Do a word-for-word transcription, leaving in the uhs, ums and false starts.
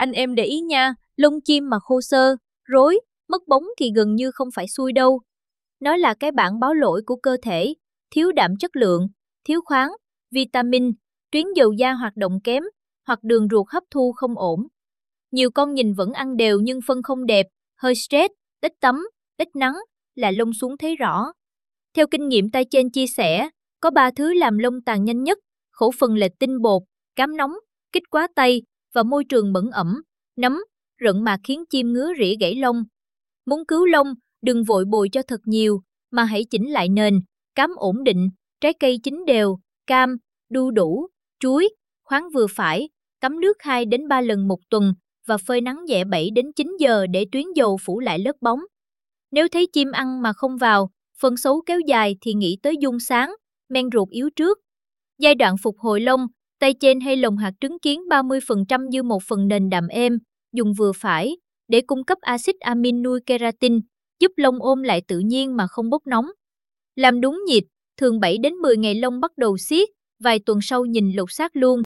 Anh em để ý nha, lông chim mà khô xơ, rối, mất bóng thì gần như không phải xui đâu. Nó là cái bảng báo lỗi của cơ thể, thiếu đạm chất lượng, thiếu khoáng, vitamin, tuyến giàu da hoạt động kém, hoặc đường ruột hấp thu không ổn. Nhiều con nhìn vẫn ăn đều nhưng phân không đẹp, hơi stress, ít tắm, ít nắng, là lông xuống thấy rõ. Theo kinh nghiệm tay trên chia sẻ, có ba thứ làm lông tàn nhanh nhất, khẩu phần là tinh bột, cám nóng, kích quá tay và môi trường bẩn ẩm, nấm, rận mạc khiến chim ngứa rỉ gãy lông. Muốn cứu lông, đừng vội bồi cho thật nhiều, mà hãy chỉnh lại nền, cám ổn định, trái cây chín đều, cam, đu đủ, chuối, khoáng vừa phải, tắm nước hai đến ba lần một tuần và phơi nắng nhẹ bảy đến chín giờ để tuyến dầu phủ lại lớp bóng. Nếu thấy chim ăn mà không vào, phân xấu kéo dài thì nghĩ tới giun sáng, men ruột yếu trước. Giai đoạn phục hồi lông, tay trên hay lồng hạt trứng kiến ba mươi phần trăm dư một phần nền đạm êm, dùng vừa phải, để cung cấp axit amin nuôi keratin, giúp lông ôm lại tự nhiên mà không bốc nóng. Làm đúng nhịp, thường bảy đến mười ngày lông bắt đầu xiết, vài tuần sau nhìn lột xác luôn.